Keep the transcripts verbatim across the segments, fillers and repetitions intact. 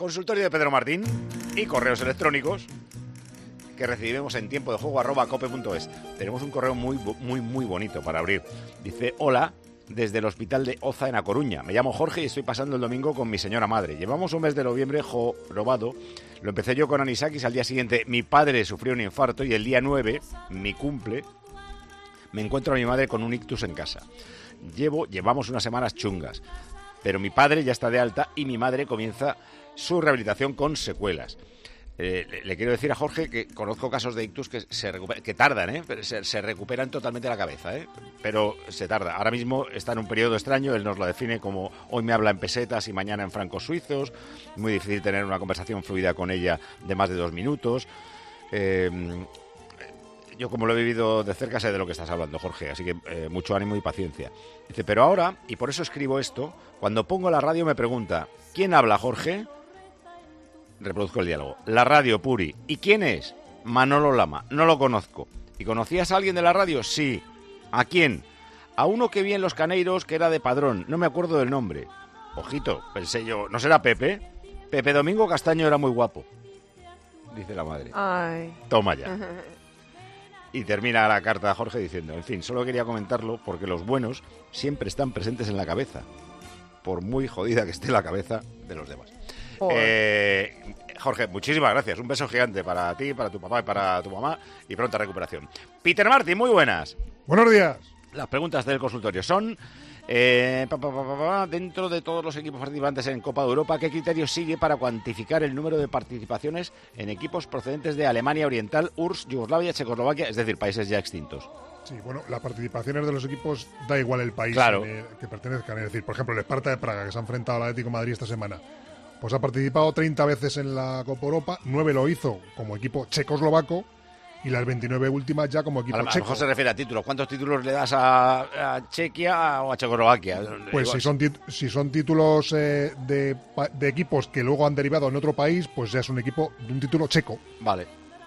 Consultorio de Pedro Martín y correos electrónicos que recibimos en tiempo de juego arroba cope punto es. Tenemos un correo muy, muy, muy bonito para abrir. Dice: hola, desde el hospital de Oza en A Coruña. Me llamo Jorge y estoy pasando el domingo con mi señora madre. Llevamos un mes de noviembre jorobado. Lo empecé yo con anisakis. Al día siguiente mi padre sufrió un infarto y el día nueve, mi cumple, me encuentro a mi madre con un ictus en casa. Llevo, llevamos unas semanas chungas, pero mi padre ya está de alta y mi madre comienza su rehabilitación con secuelas. Eh, le, le quiero decir a Jorge que conozco casos de ictus que se recuperan, que tardan, ¿eh? se, se recuperan totalmente la cabeza, ¿eh? Pero se tarda. Ahora mismo está en un periodo extraño, él nos lo define como hoy me habla en pesetas y mañana en francos suizos, muy difícil tener una conversación fluida con ella de más de dos minutos. Eh, yo como lo he vivido de cerca sé de lo que estás hablando, Jorge, así que eh, mucho ánimo y paciencia. Dice, pero ahora, y por eso escribo esto, cuando pongo la radio me pregunta, ¿quién habla, Jorge? Reproduzco el diálogo. La radio, Puri. ¿Y quién es? Manolo Lama. No lo conozco. ¿Y conocías a alguien de la radio? Sí. ¿A quién? A uno que vi en Los Caneiros que era de Padrón. No me acuerdo del nombre. Ojito, pensé yo. ¿No será Pepe? Pepe Domingo Castaño era muy guapo. Dice la madre. Ay. Toma ya. Y termina la carta de Jorge diciendo, en fin, solo quería comentarlo porque los buenos siempre están presentes en la cabeza, por muy jodida que esté la cabeza de los demás. Eh, Jorge, muchísimas gracias. Un beso gigante para ti, para tu papá y para tu mamá y pronta recuperación. Peter Martin, muy buenas. Buenos días. Las preguntas del consultorio son, eh, pa, pa, pa, pa, pa, dentro de todos los equipos participantes en Copa de Europa, ¿qué criterio sigue para cuantificar el número de participaciones en equipos procedentes de Alemania Oriental, U R S S, Yugoslavia, Checoslovaquia, es decir, países ya extintos? Sí, bueno, las participaciones de los equipos da igual el país claro. en el que pertenezcan. Es decir, por ejemplo, el Esparta de Praga, que se ha enfrentado al Atlético de Madrid esta semana, pues ha participado treinta veces en la Copa Europa, nueve lo hizo como equipo checoslovaco y las veintinueve últimas ya como equipo a lo checo. mejor se refiere a títulos. ¿Cuántos títulos le das a, a Chequia o a Checoslovaquia? Pues si son, tit- si son títulos eh, de, de equipos que luego han derivado en otro país, pues ya es un equipo de un título checo. Vale,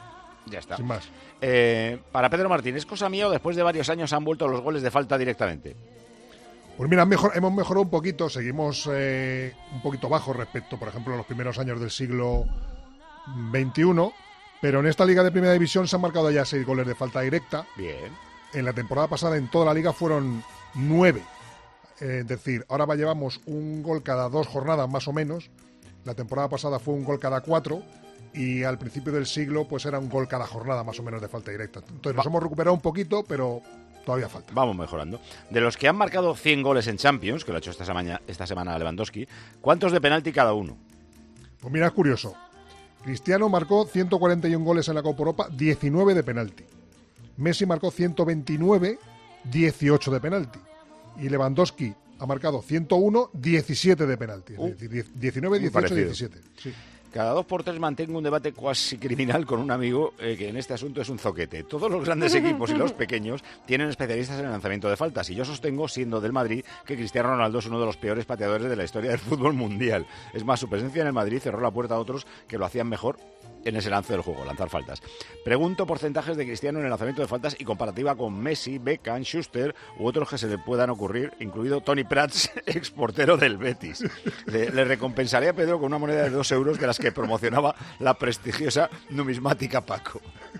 ya está. Sin más. Eh, para Pedro Martín, ¿es cosa mía o después de varios años han vuelto los goles de falta directamente? Pues mira, mejor, hemos mejorado un poquito, seguimos eh, un poquito bajos respecto, por ejemplo, a los primeros años del siglo veintiuno, pero en esta Liga de Primera División se han marcado ya seis goles de falta directa. Bien. En la temporada pasada en toda la Liga fueron nueve. Eh, es decir, ahora llevamos un gol cada dos jornadas más o menos. La temporada pasada fue un gol cada cuatro y al principio del siglo pues era un gol cada jornada más o menos de falta directa. Entonces nos hemos recuperado un poquito, pero todavía falta. Vamos mejorando. De los que han marcado cien goles en Champions, que lo ha hecho esta semana, esta semana Lewandowski, ¿cuántos de penalti cada uno? Pues mira, es curioso. Cristiano marcó ciento cuarenta y uno goles en la Copa Europa, diecinueve de penalti. Messi marcó ciento veintinueve, dieciocho de penalti. Y Lewandowski ha marcado ciento uno, diecisiete de penalti. Uh, es decir, diecinueve, dieciocho, diecisiete. Sí. Cada dos por tres mantengo un debate cuasi criminal con un amigo eh, que en este asunto es un zoquete. Todos los grandes equipos y los pequeños tienen especialistas en el lanzamiento de faltas y yo sostengo, siendo del Madrid, que Cristiano Ronaldo es uno de los peores pateadores de la historia del fútbol mundial. Es más, su presencia en el Madrid cerró la puerta a otros que lo hacían mejor en ese lance del juego, lanzar faltas. Pregunto porcentajes de Cristiano en el lanzamiento de faltas y comparativa con Messi, Beckham, Schuster u otros que se le puedan ocurrir, incluido Tony Prats, ex portero del Betis. Le, le recompensaré a Pedro con una moneda de dos euros de las que promocionaba la prestigiosa numismática Paco.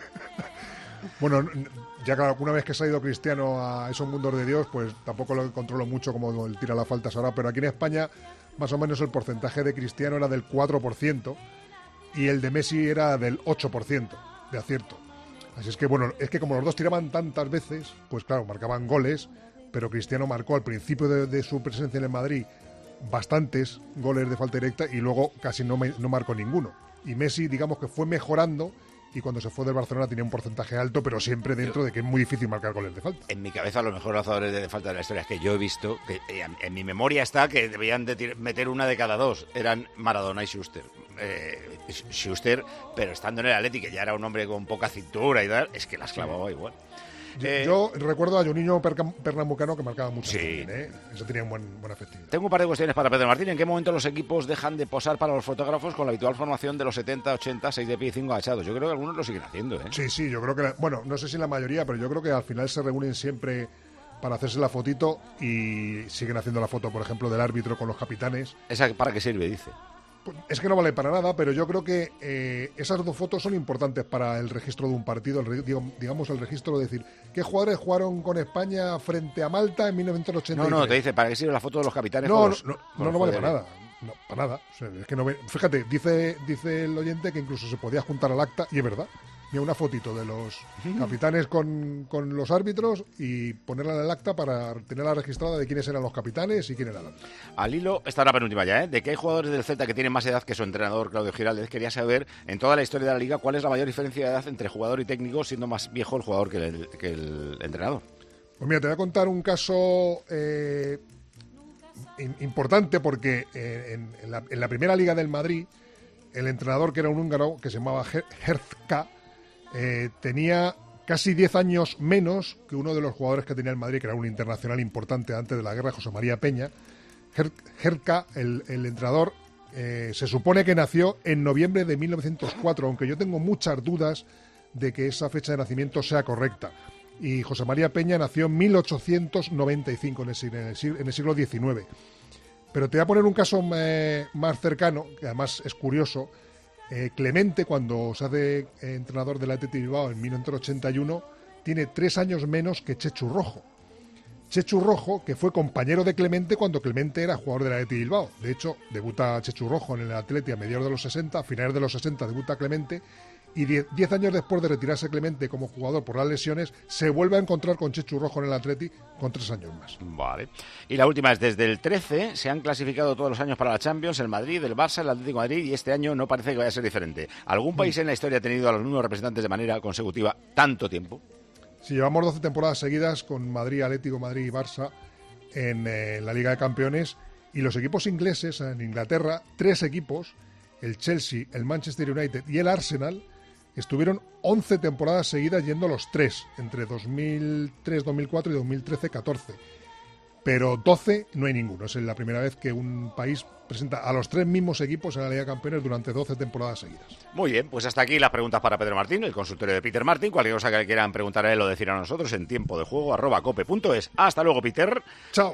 Bueno, ya que alguna vez que se ha ido Cristiano a esos mundos de Dios, pues tampoco lo controlo mucho como él tira las faltas ahora, pero aquí en España más o menos el porcentaje de Cristiano era del cuatro por ciento y el de Messi era del ocho por ciento de acierto. Así es que, bueno, es que como los dos tiraban tantas veces, pues claro, marcaban goles, pero Cristiano marcó al principio de, de su presencia en el Madrid bastantes goles de falta directa y luego casi no, me, no marcó ninguno. Y Messi, digamos que fue mejorando y cuando se fue del Barcelona tenía un porcentaje alto, pero siempre dentro pero, de que es muy difícil marcar goles de falta. En mi cabeza los mejores lanzadores de falta de la historia que yo he visto, que en mi memoria está que debían de tir- meter una de cada dos, eran Maradona y Schuster. Eh, Schuster, pero estando en el Atleti, que ya era un hombre con poca cintura y tal, es que las clavaba igual. Yo, Eh, yo recuerdo a Juninho Perca- Pernambucano que marcaba mucho. Sí. También, ¿eh? Eso tenía un buen, buena efectividad. Tengo un par de cuestiones para Pedro Martín. ¿En qué momento los equipos dejan de posar para los fotógrafos con la habitual formación de los setenta, ochenta, seis de pie y cinco agachados? Yo creo que algunos lo siguen haciendo, ¿eh? Sí, sí, yo creo que, la, bueno, no sé si la mayoría, pero yo creo que al final se reúnen siempre para hacerse la fotito y siguen haciendo la foto, por ejemplo, del árbitro con los capitanes. ¿Esa para qué sirve, dice? Es que no vale para nada, pero yo creo que eh, esas dos fotos son importantes para el registro de un partido, el, digamos el registro de decir qué jugadores jugaron con España frente a Malta en mil novecientos ochenta y tres. No, no, te dice, ¿para qué sirve la foto de los capitanes? No, los, no, no, no, no vale para nada. No, para nada. O sea, es que no ve, fíjate, dice, dice el oyente que incluso se podía juntar al acta, y es verdad. Mira, una fotito de los capitanes con, con los árbitros y ponerla en el acta para tenerla registrada de quiénes eran los capitanes y quién era el árbitro. Al hilo, esta es la penúltima ya, ¿eh? De que hay jugadores del Celta que tienen más edad que su entrenador Claudio Giraldez. Quería saber, en toda la historia de la Liga, cuál es la mayor diferencia de edad entre jugador y técnico, siendo más viejo el jugador que el, que el entrenador. Pues mira, te voy a contar un caso eh, in, importante porque eh, en, en, la, en la primera Liga del Madrid, el entrenador, que era un húngaro que se llamaba Hertzka, Eh, tenía casi diez años menos que uno de los jugadores que tenía el Madrid, que era un internacional importante antes de la guerra, José María Peña. Hertzka, el, el entrenador, eh, se supone que nació en noviembre de mil novecientos cuatro, aunque yo tengo muchas dudas de que esa fecha de nacimiento sea correcta. Y José María Peña nació en mil ochocientos noventa y cinco, en el, en el, siglo, en el siglo diecinueve. Pero te voy a poner un caso eh, más cercano, que además es curioso. Eh, Clemente, cuando se hace eh, entrenador del Athletic Bilbao en mil novecientos ochenta y uno, tiene tres años menos que Chechu Rojo. Chechu Rojo, que fue compañero de Clemente cuando Clemente era jugador del Athletic Bilbao. De hecho, debuta Chechu Rojo en el Athletic a mediados de los sesenta, a finales de los sesenta debuta Clemente, y diez años después de retirarse Clemente como jugador por las lesiones, se vuelve a encontrar con Chechu Rojo en el Athletic con tres años más. Vale. Y la última es, desde el trece se han clasificado todos los años para la Champions, el Madrid, el Barça, el Atlético de Madrid, y este año no parece que vaya a ser diferente. ¿Algún país en la historia ha tenido a los mismos representantes de manera consecutiva tanto tiempo? Sí, llevamos doce temporadas seguidas con Madrid, Atlético, Madrid y Barça en, eh, en la Liga de Campeones, y los equipos ingleses en Inglaterra, tres equipos, el Chelsea, el Manchester United y el Arsenal, estuvieron once temporadas seguidas yendo los tres, entre dos mil tres dos mil cuatro y dos mil trece catorce. Pero doce no hay ninguno. Es la primera vez que un país presenta a los tres mismos equipos en la Liga de Campeones durante doce temporadas seguidas. Muy bien, pues hasta aquí las preguntas para Pedro Martín, el consultorio de Peter Martín. Cualquier cosa que le quieran preguntar a él o decir a nosotros en tiempo de juego, arroba cope punto es. Hasta luego, Peter. Chao.